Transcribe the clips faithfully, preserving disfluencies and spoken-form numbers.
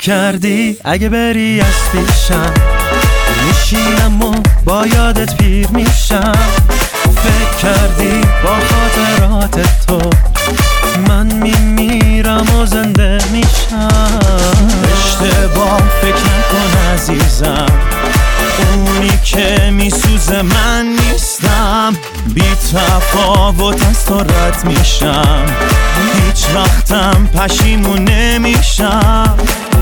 کردی اگه بری از پیشم میشینم و با یادت پیر میشم. فکر کردی با خاطرات تو من میمیرم و زنده میشم. اشتباه فکر نکن عزیزم، اونی که میسوزه من نیستم. بی تفاوت از تو رد میشم، هیچ وقتم پشیمون نمیشم.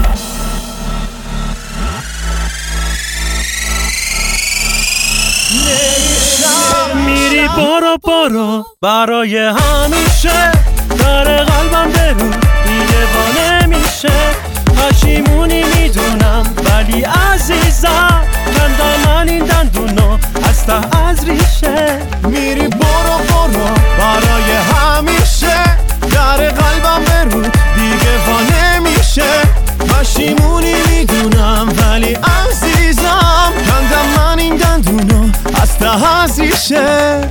میری برو برو برای همیشه، در قلبم برو دیگه با نمیشه. پشیمونی میدونم ولی عزیزم، کندم من این دندونو از ته از ریشه. میری برو برو برای همیشه، در قلبم برو دیگه با نمیشه. پشیمونی میدونم ولی عزیزم، کندم من این دندونو از ته از ریشه.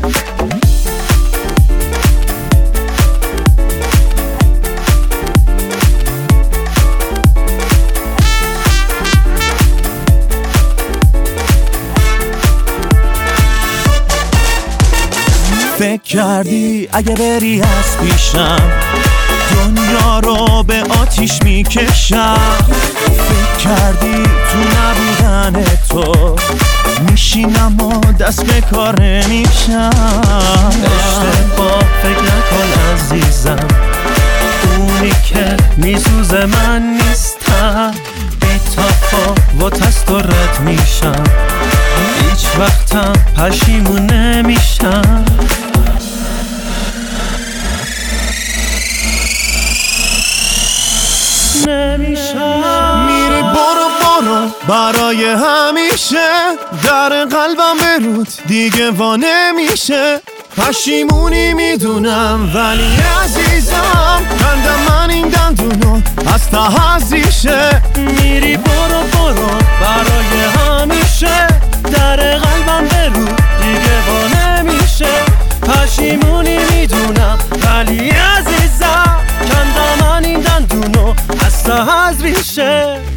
فکر کردی اگه بری از پیشم دنیا رو به آتیش میکشم. فکر کردی تو نبودن تو میشینم و دست به کار نمیشم. اشتباه فکر نکن عزیزم، اونی که میسوزه من نیستم. بی تفاوت از تو رد میشم، هیچ وقتم پشیمون نمیشم. نمیشم. میری برو برو برای همیشه، در قلبم برود دیگه وا نمیشه. پشیمونی میدونم ولی عزیزم، کندم من این دندونو از ته از ریشه. میری برو برو برای همیشه، در قلبم برود دیگه وا نمیشه. پشیمونی میدونم ولی عزیزم، کندم من این دندونو از ته از ریشه.